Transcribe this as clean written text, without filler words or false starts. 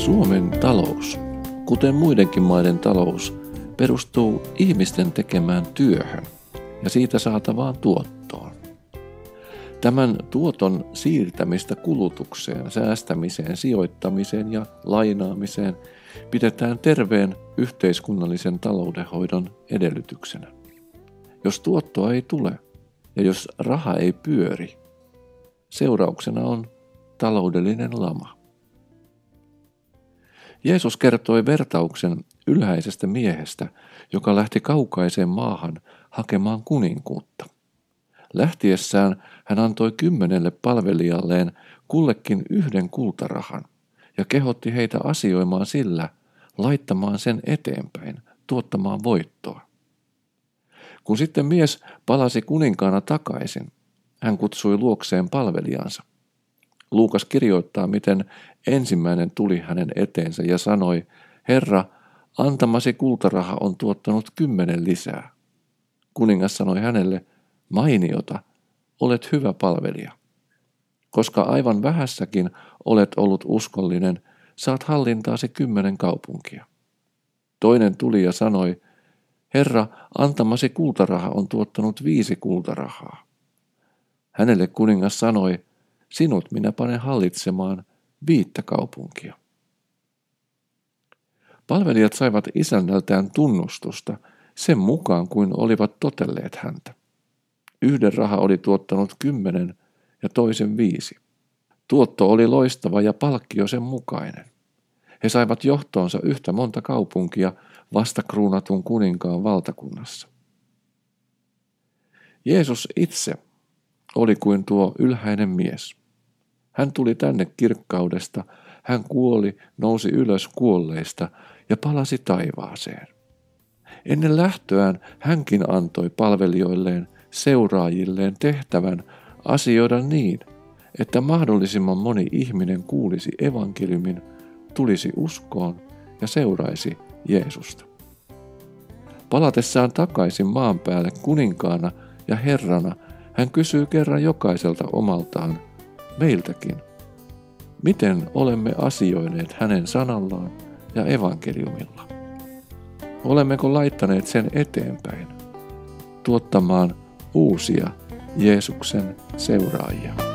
Suomen talous, kuten muidenkin maiden talous, perustuu ihmisten tekemään työhön ja siitä saatavaan tuottoon. Tämän tuoton siirtämistä kulutukseen, säästämiseen, sijoittamiseen ja lainaamiseen pidetään terveen yhteiskunnallisen taloudenhoidon edellytyksenä. Jos tuottoa ei tule ja jos raha ei pyöri, seurauksena on taloudellinen lama. Jeesus kertoi vertauksen ylhäisestä miehestä, joka lähti kaukaiseen maahan hakemaan kuninkuutta. Lähtiessään hän antoi 10 palvelijalleen kullekin 1 kultarahan ja kehotti heitä asioimaan sillä, laittamaan sen eteenpäin, tuottamaan voittoa. Kun sitten mies palasi kuninkaana takaisin, hän kutsui luokseen palvelijansa. Luukas kirjoittaa, miten ensimmäinen tuli hänen eteensä ja sanoi, Herra, antamasi kultaraha on tuottanut 10 lisää. Kuningas sanoi hänelle, mainiota, olet hyvä palvelija. Koska aivan vähässäkin olet ollut uskollinen, saat hallintaasi 10 kaupunkia. Toinen tuli ja sanoi, Herra, antamasi kultaraha on tuottanut 5 kultarahaa. Hänelle kuningas sanoi, sinut minä panen hallitsemaan 5 kaupunkia. Palvelijat saivat isännältään tunnustusta sen mukaan kuin olivat totelleet häntä. 1 raha oli tuottanut 10 ja toisen 5. Tuotto oli loistava ja palkkio sen mukainen. He saivat johtoonsa yhtä monta kaupunkia vastakruunatun kuninkaan valtakunnassa. Jeesus itse oli kuin tuo ylhäinen mies. Hän tuli tänne kirkkaudesta, hän kuoli, nousi ylös kuolleista ja palasi taivaaseen. Ennen lähtöään hänkin antoi palvelijoilleen, seuraajilleen tehtävän asioida niin, että mahdollisimman moni ihminen kuulisi evankeliumin, tulisi uskoon ja seuraisi Jeesusta. Palatessaan takaisin maan päälle kuninkaana ja herrana, hän kysyy kerran jokaiselta omaltaan, meiltäkin, miten olemme asioineet hänen sanallaan ja evankeliumilla? Olemmeko laittaneet sen eteenpäin, tuottamaan uusia Jeesuksen seuraajia?